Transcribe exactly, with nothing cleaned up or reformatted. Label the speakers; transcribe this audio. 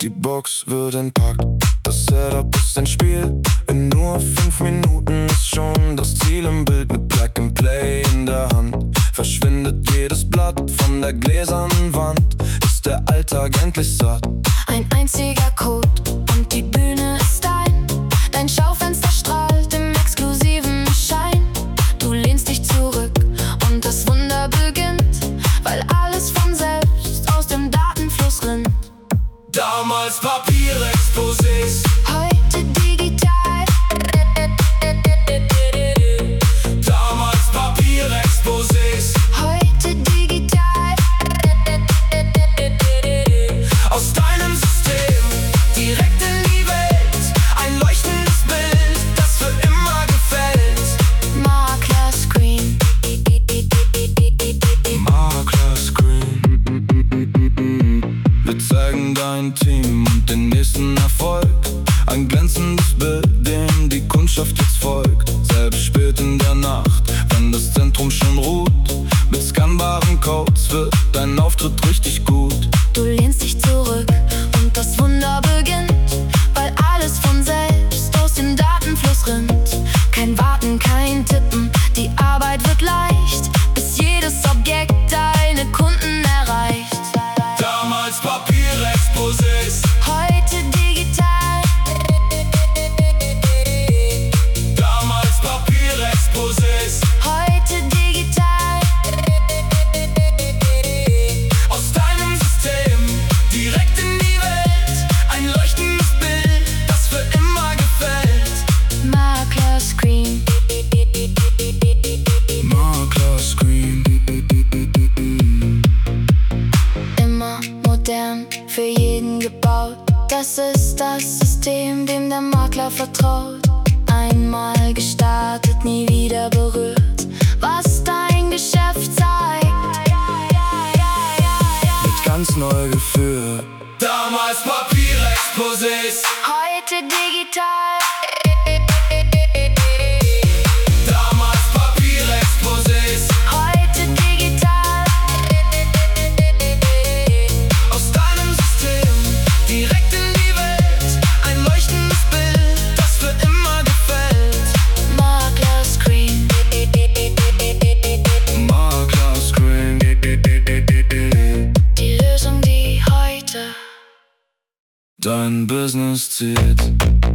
Speaker 1: die Box wird entpackt. Das Setup ist ein Spiel, in nur fünf Minuten ist schon das Ziel im Bild. Mit Plug and Play in der Hand verschwindet jedes Blatt von der gläsernen Wand. Ist der Alltag endlich satt?
Speaker 2: Ein einziger Code und die Bühne ist dein. Dein Schaufenster strahlt im exklusiven Schein. Du lehnst dich zurück und das Wunder beginnt, weil alles von selbst aus dem Datenfluss rinnt.
Speaker 1: Damals Papierexposés,
Speaker 2: heute digital.
Speaker 1: Damals Papierexposés,
Speaker 2: heute digital.
Speaker 1: aus deinem System direkt in die Welt. Ein leuchtendes Bild, das für immer gefällt.
Speaker 2: Makler Screen.
Speaker 1: Makler Screen. Wir zeigen dein Team und den nächsten Erfolg. Ein glänzendes Bild, dem die Kundschaft jetzt folgt. Selbst spät in der Nacht, wenn das Zentrum schon ruht. Mit scannbaren Codes wird dein Auftritt richtig gut.
Speaker 2: Du lehnst dich zurück und das Wunder beginnt, weil alles von selbst aus dem Datenfluss rinnt. Kein Warten, kein Tippen, die Arbeit wird leicht, bis jedes Objekt deine Kunden erreicht.
Speaker 1: Damals Papierexposés,
Speaker 2: heute digital.
Speaker 1: damals Papierexposés,
Speaker 2: Heute digital.
Speaker 1: aus deinem System direkt in die Welt. Ein leuchtendes Bild, das für immer gefällt.
Speaker 2: Makler Screen.
Speaker 1: Makler Screen.
Speaker 2: Immer modern, für jeden gebaut. Das ist das System, dem der Makler vertraut. Einmal gestartet, nie wieder berührt, was dein Geschäft zeigt.
Speaker 1: Mit ganz neu geführt. Damals Papierexposés,
Speaker 2: Heute digital.
Speaker 1: damals Papierexposés,
Speaker 2: Heute digital.
Speaker 1: aus deinem System direkt in die Welt. Ein leuchtendes Bild, das für immer gefällt.
Speaker 2: Makler Screen.
Speaker 1: Makler Screen.
Speaker 2: Die Lösung, die heute
Speaker 1: Dein Business zählt.